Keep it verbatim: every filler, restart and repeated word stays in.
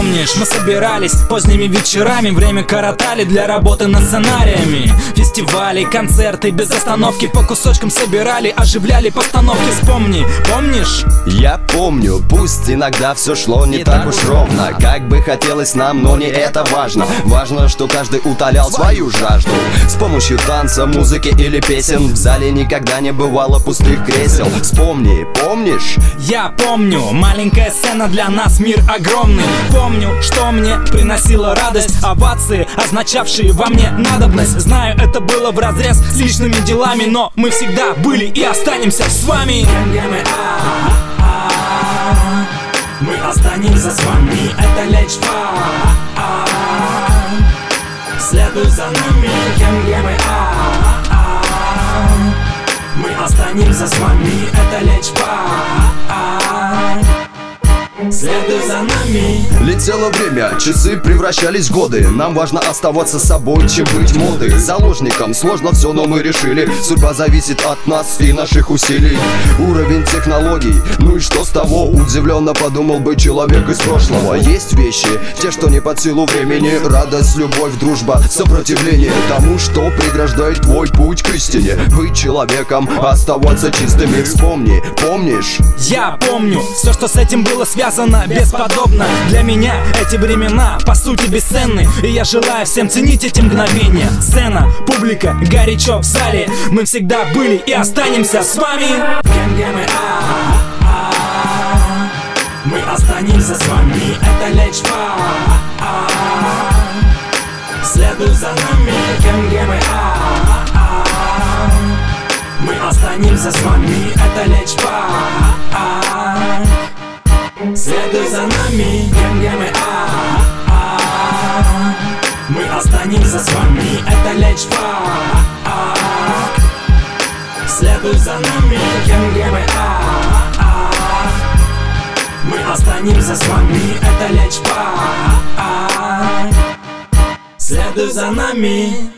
Помнишь, мы собирались поздними вечерами, время коротали для работы над сценариями. Фестивали, концерты без остановки, по кусочкам собирали, оживляли постановки. Вспомни, помнишь? Я помню, пусть иногда все шло не, не так уж ровно, как бы хотелось нам, но не это важно. Важно, что каждый утолял свою жажду с помощью танца, музыки или песен. В зале никогда не бывало пустых кресел. Вспомни, помнишь? Я помню, маленькая сцена, для нас мир огромный. Помню, что мне приносило радость, овации, означавшие во мне надобность. Знаю, это было вразрез с личными делами, но мы всегда были и останемся с вами. Мы останемся с вами, это лечь па. Следуй за нами, кем где мы, а, а, а. Мы останемся с вами, это лечь па. Следуй за нами. Летело время, часы превращались в годы. Нам важно оставаться собой, чем быть модой. Заложником сложно все, но мы решили, судьба зависит от нас и наших усилий. Уровень технологий, ну и что с того? Удивленно подумал бы человек из прошлого. Есть вещи, те, что не под силу времени. Радость, любовь, дружба, сопротивление тому, что преграждает твой путь к истине. Быть человеком, оставаться чистыми. Вспомни, помнишь? Я помню, все, что с этим было связано, бесподобно. Для меня эти времена по сути бесценны, и я желаю всем ценить эти мгновения. Сцена, публика, горячо в зале. Мы всегда были и останемся с вами. Мы останемся с вами, это лечь па. Следуй за нами, кем где мы, а. Мы останемся с вами, это лечь па. Следуй за нами, кем где мы, а, а. Мы останемся с вами, это лечь па. Следуй за нами, кем где мы, а, а. Мы останемся с вами, это лечь па. Следуй за нами.